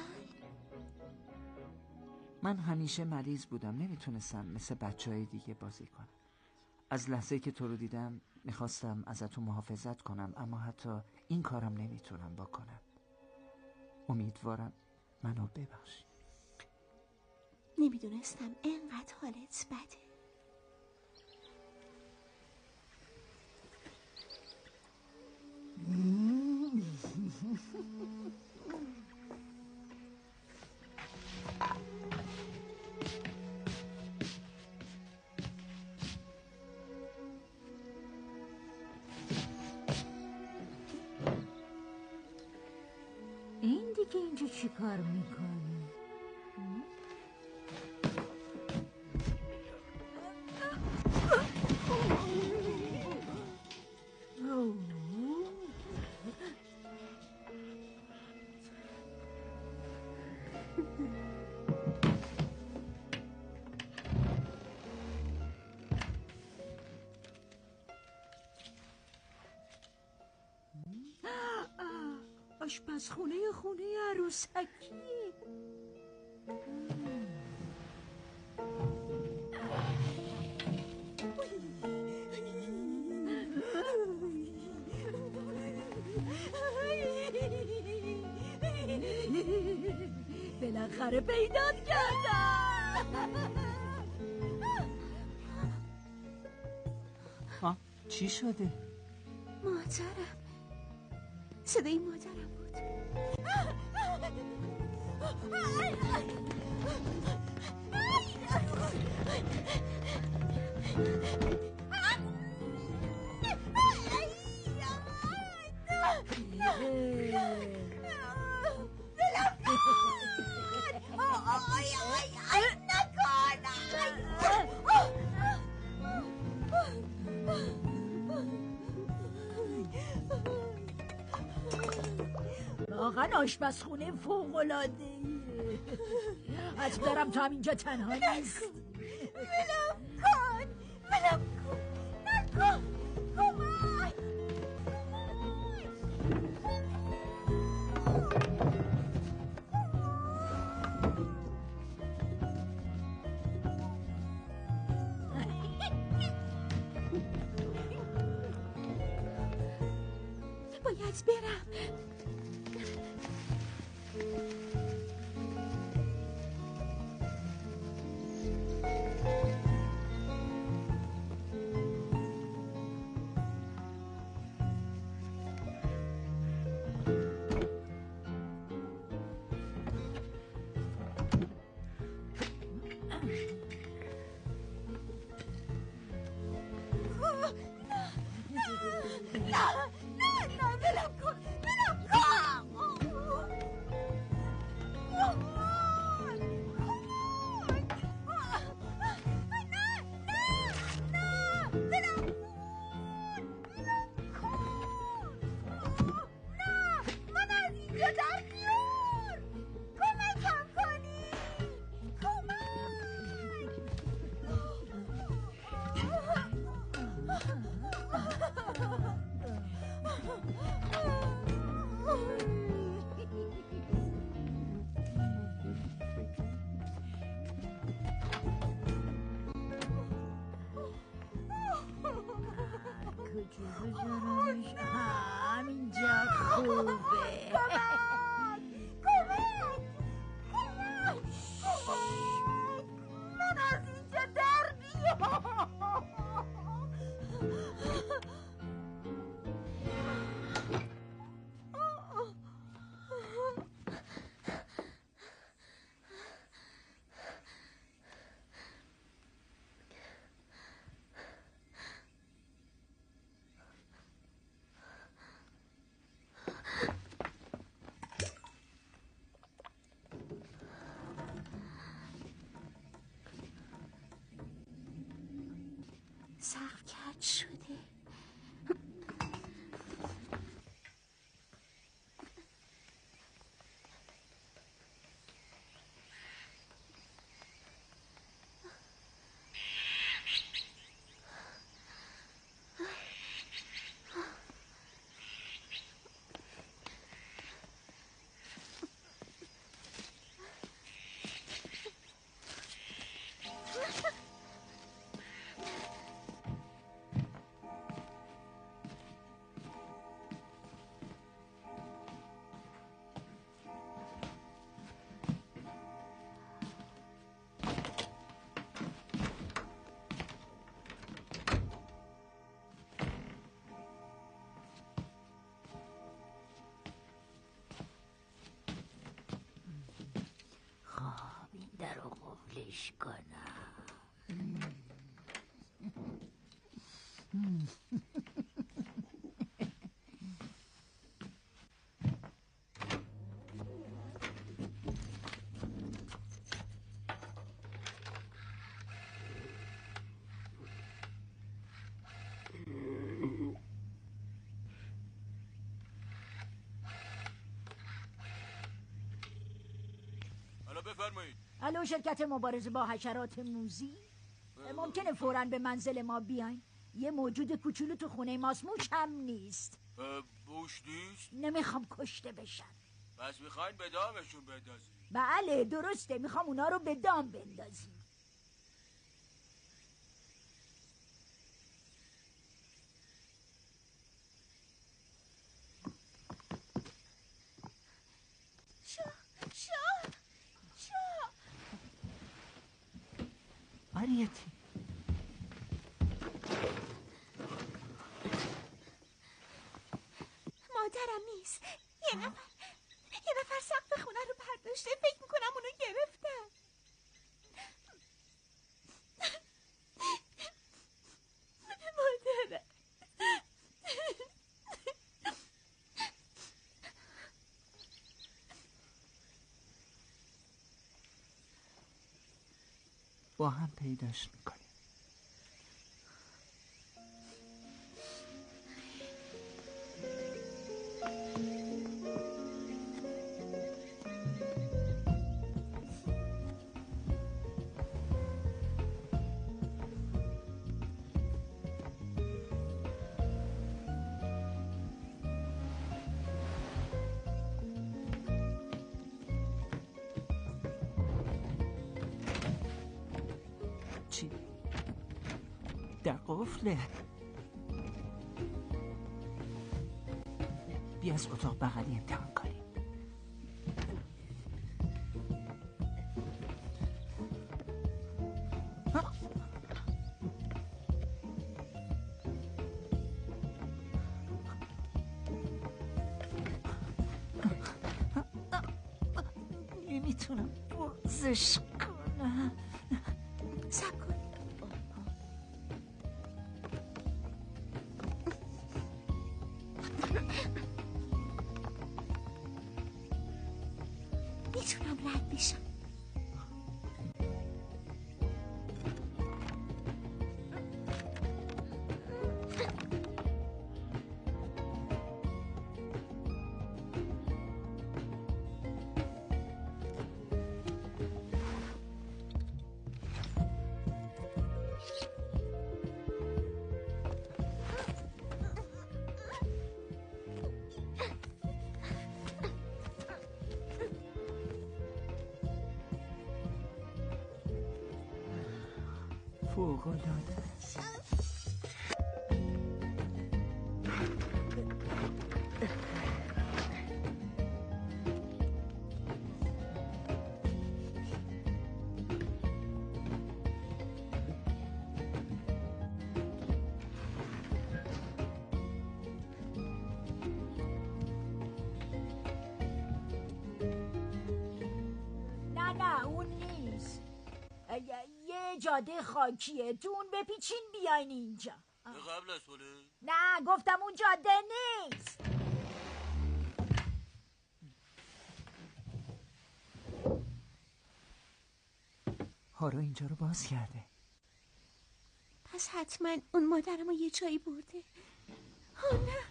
من همیشه مریض بودم، نمیتونستم مثل بچه‌های دیگه بازی کنم. از لحظه که تو رو دیدم میخواستم ازتون محافظت کنم، اما حتی این کارم نمیتونم بکنم. امیدوارم منو ببخشی. نمیدونستم اینقدر حالت بده. این دیگه اینجا چی کار میکنه؟ آشپزخونه خونه عروسکیه. بالاخره پیدات کردم. چی شده؟ مادرم. صدای مادرم بود. واقعا آشپزخونه فوق‌العاده‌ایه. از برم تو هم اینجا تنها نیست. ولم کن نکن کمک. باید برم. همینجا خوبه. من از اینجا در بیام. سقف کج شده. این در رو قفلش کنم. بفرمایید. الو، شرکت مبارزه با حشرات موذی، ممکنه فوراً به منزل ما بیاین؟ یه موجود کوچولو تو خونه ماست، موش هم نیست. موش نیست؟ نمیخوام کشته بشن. پس میخواین به دامشون بندازید؟ بله درسته، میخوام اونا رو به دام بندازیم. آریتی مادرم نیست. یه نفر سقف خونه رو برداشته. فکر میکنم اونو گرفتن. مادرم با هم پیداش میکنیم. در قفله. بیا از اتاق بغلی امتحان کنیم. نمیتونم بازش کنم. صبر کن. میتونم رد بشم. فوق‌العاده. نه اون نیست. یه جاده خاکیه، تو اون بپیچین بیاین اینجا. قبل از پله؟ نه گفتم اون جاده نیست. هارو اینجا رو باز کرده. پس حتما اون مادرمو یه جایی برده. نه.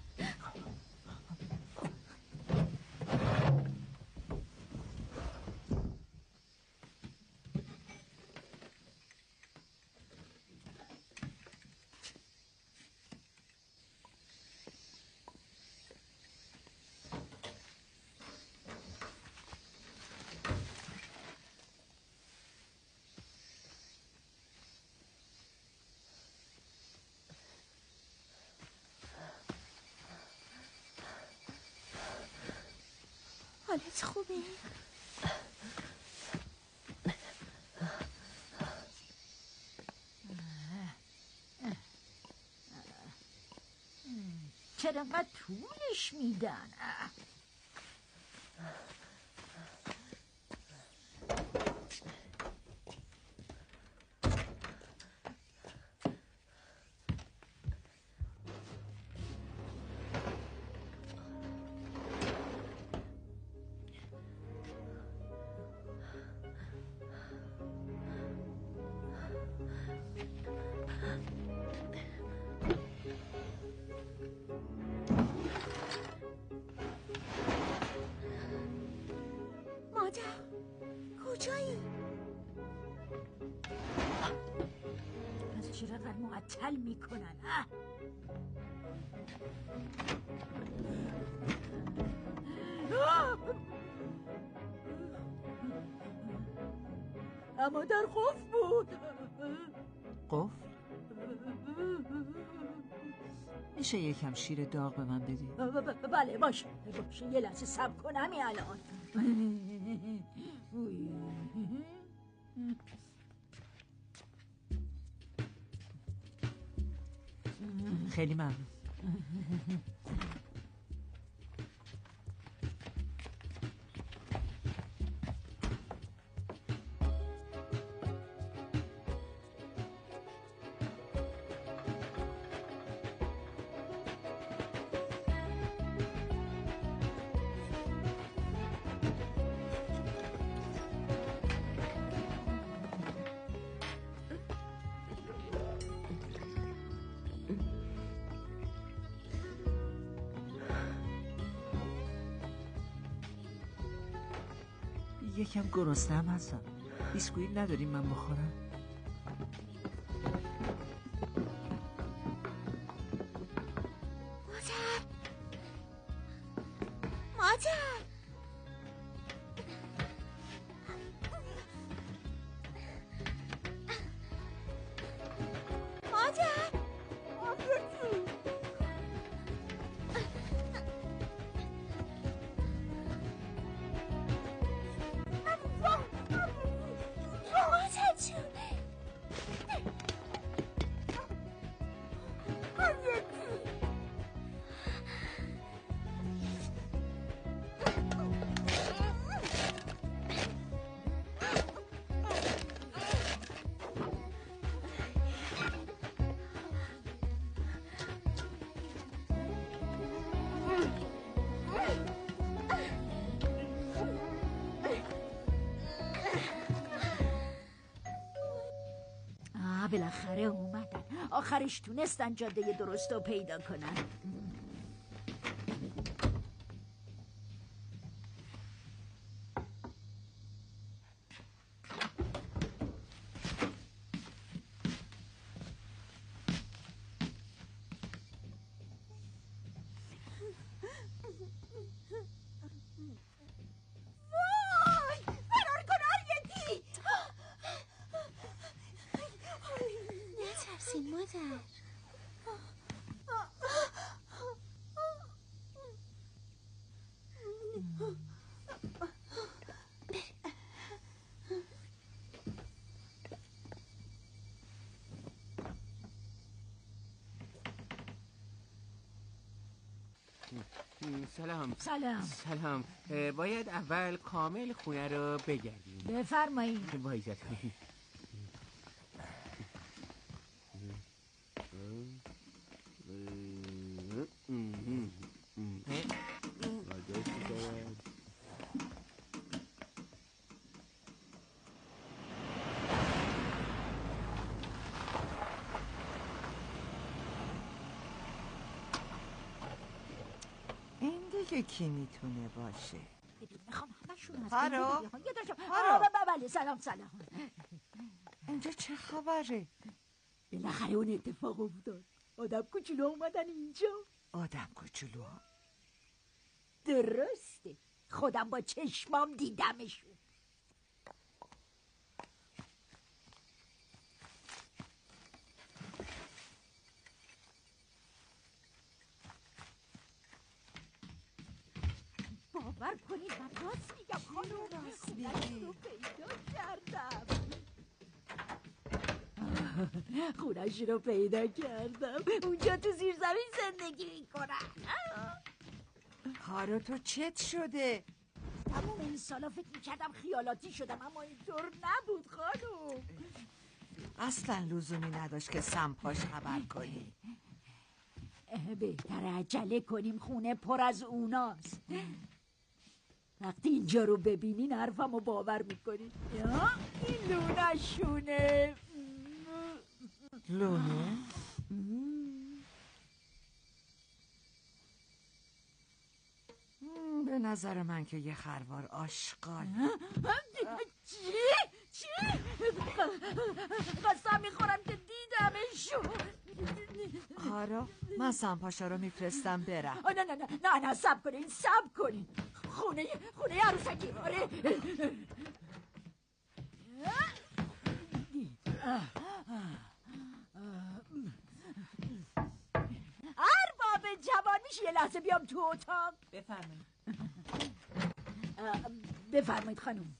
حالت خوبه؟ چرا انقدر طولش میدن؟ کجایی؟ پس چرا انقدر معطل میکنن؟ اما در قفل بود. قفل؟ میشه یکم شیر داغ به من بدی؟ بله باشه یه لحظه صبر کن همین الان. خیلی ممنون. یکم گرسنه‌ام هستم. بیسکویت نداریم من بخورم؟ مادر مادر بالاخره اومدن. آخرش تونستن جاده درست رو پیدا کنن. مادر. سلام. سلام. باید اول کامل خونه رو بگردیم. بفرمایید. با اجازه. این دیگه کی میتونه باشه؟ میخوام همشون از هارو؟ بله سلام. اینجا چه خبره؟ بالاخره اون اتفاق افتاد. آدم کوچولو اومدن اینجا. آدم کوچولو؟ درسته، خودم با چشمام دیدمشون. باور کنید من راست میگم خانم، خونه‌شون رو پیدا کردم. خونه‌شون رو پیدا کردم. اونجا تو زیر زمین زندگی میکنن. هارو تو چت شده؟ تمام این سالا فکر میکردم خیالاتی شدم، اما اینطور نبود خانم. اصلا لزومی نداشت که سمپاش خبر کنی. بهتره عجله کنیم، خونه پر از اوناست. وقتی اینجا رو ببینین حرفمو باور میکنین. این لونه شونه. لونه؟ به نظر من که یه خروار آشغال. چی؟ قسم میخورم که دیدمشون. هارو من سمپاشا رو میفرستم برم. نه سب کنین. خونه عروسکی. آره. ارباب جوان میشه یه لحظه بیام تو اتاق؟ بفرمایید خانم.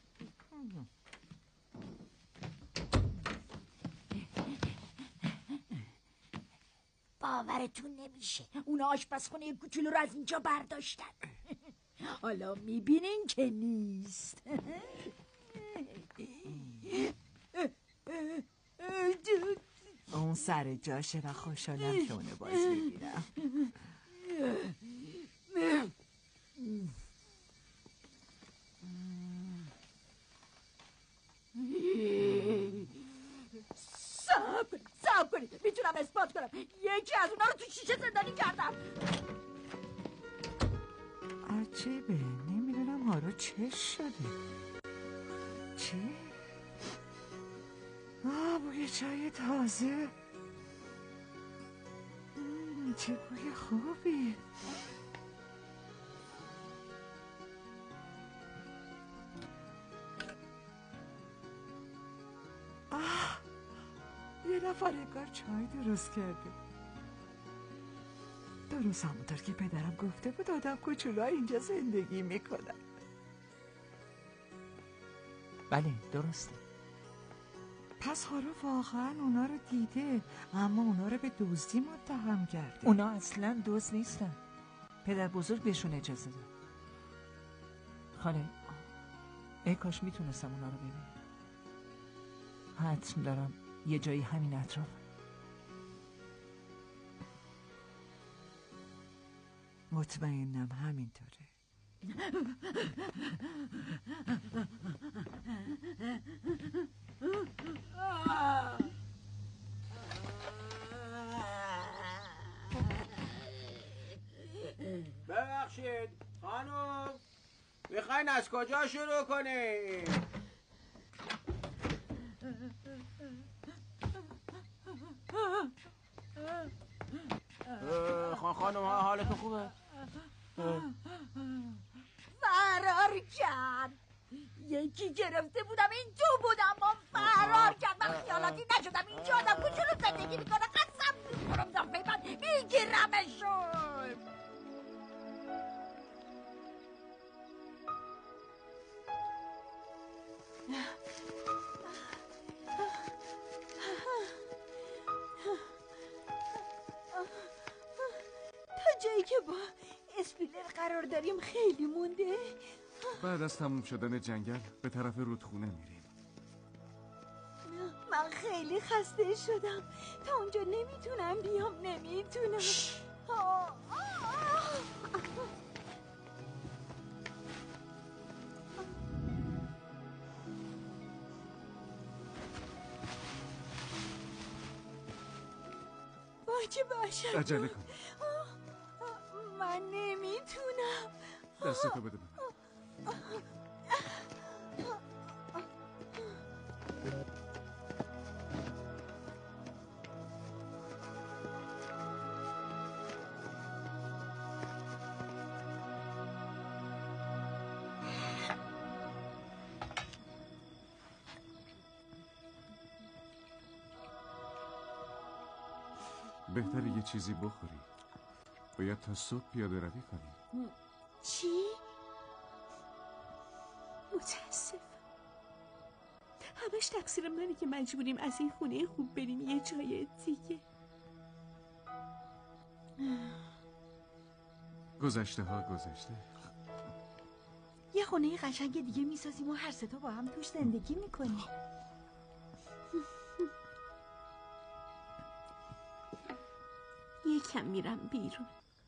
باورتون نمیشه، اونا آشپزخونه کوچولو رو از اینجا برداشتن. حالا میبینین که نیست. اون سر جاشه و خوشحالم که اونو باز میبینم. صبر کنید میتونم اثبات کنم یکی از اونا رو تو شیشه زندانی کردم. عجیبه، نمیدونم هارو چه شده. چی؟ بوی چای تازه. چه بوی خوبی. یه نفر انگار چای درست کرده. درست همونطور که پدرم گفته بود آدم کوچولوها اینجا زندگی میکنن. بله درسته. پس هارو واقعا اونا رو دیده، اما اونا رو به دزدی متهم کرده. اونا اصلا دزد نیستن. پدر بزرگ بهشون اجازه داد. خاله ای کاش میتونستم اونا رو ببینم. حتم دارم یه جایی همین اطراف. مطمئنم همینطوره. ببخشید خانم، میخواین از کجا شروع کنیم؟ خانم حالتون خوبه؟ فرار کرد. یکی گرفته بودم، این تو بودم، با فرار کرد. من خیالاتی نشدم. اینجا آدم کوچولو زندگی میکنه. قسم میخورم دفعه بعد میگیرمشون. تا جایی که با اسپیلر قرار داریم خیلی مونده. بعد از تموم شدن جنگل به طرف رودخونه میریم. من خیلی خسته شدم. تا اونجا نمیتونم بیام. نمیتونم. باشه عجله کن. من نمیتونم. دستتو بده من. بهتره یه چیزی بخوری. باید تا صبح پیاده روی کنی. چی؟ متاسفم. همش تقصیر منه که مجبوریم از این خونه خوب بریم یه جای دیگه. گذشته ها گذشته. یه خونه قشنگ دیگه میسازیم و هر سه تا با هم توش زندگی میکنیم. یکم میرم بیرون.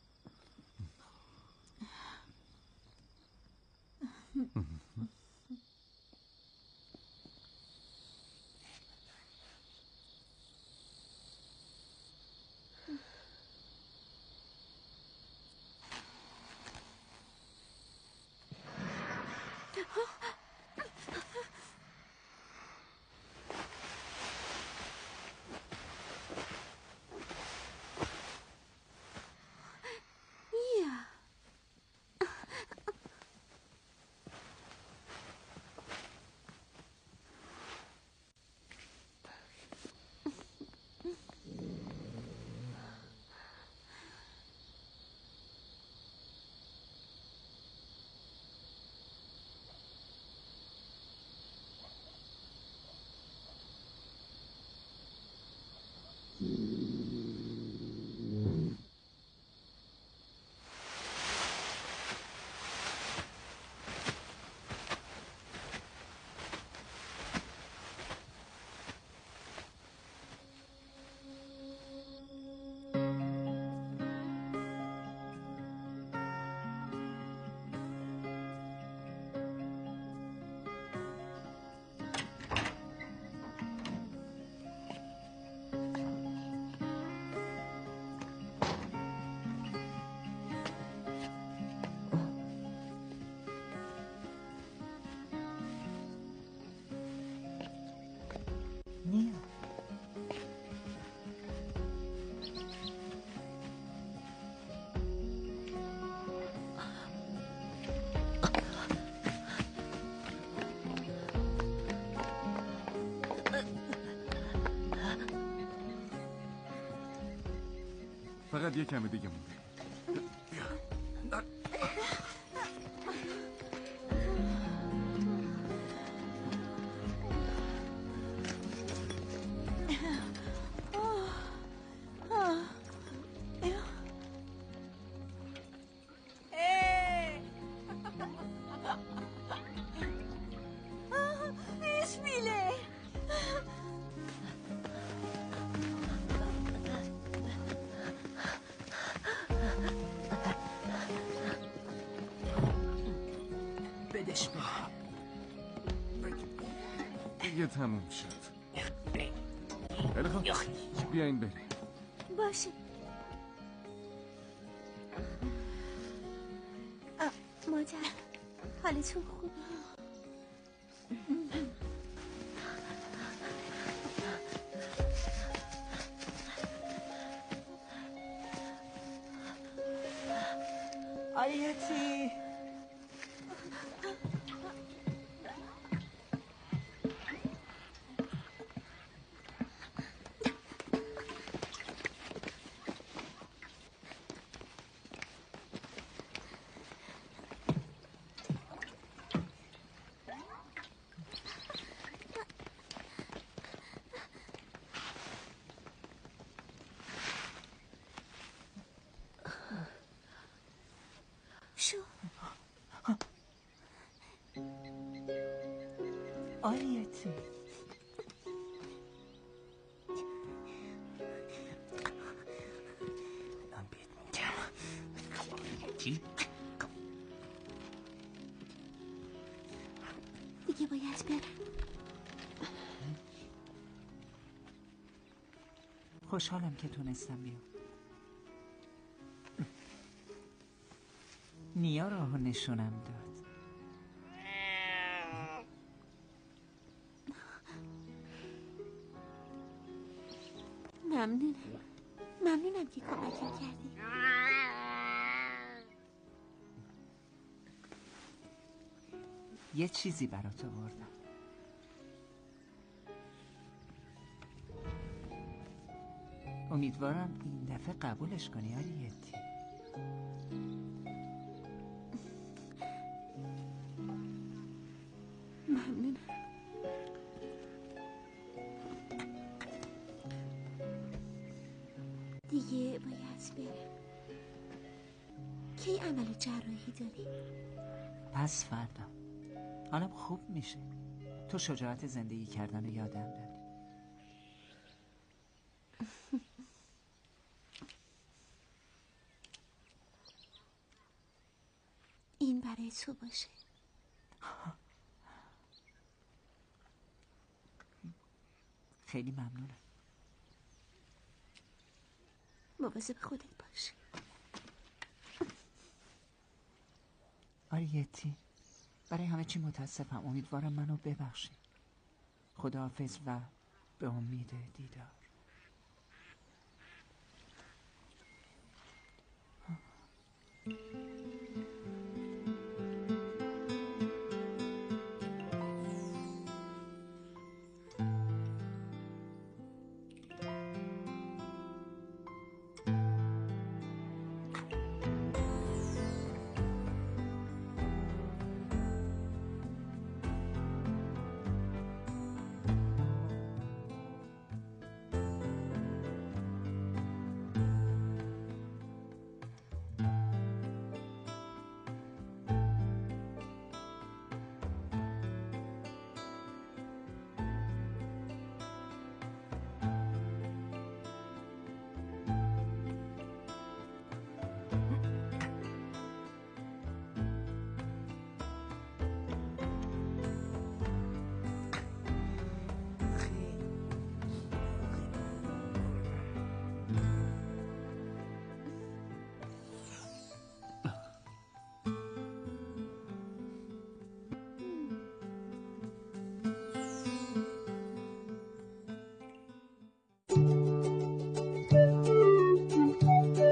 فقط یه کمی دیگه مونده. بدش دیگه تموم شد. خیلی خوب، بیاین بریم. باشه. مادر، حالتون خوبه؟ آریتی آریتی دیگه باید برم. خوشحالم که تونستم بیام. نیا راهو نشونم داد. ممنونم که کمکم کردی. یه چیزی برات آوردم. امیدوارم این دفعه قبولش کنی آریتی. ممنونم. دیگه باید برم. کی عمل جراحی داری؟ پس فردا. حالم خوب میشه. تو شجاعت زندگی کردن یادم دادی. این برای تو باشه. خیلی ممنونم. مواظب خودت باش. آریتی، برای همه چی متاسفم. امیدوارم منو ببخشی. خداحافظ و به امید دیدار.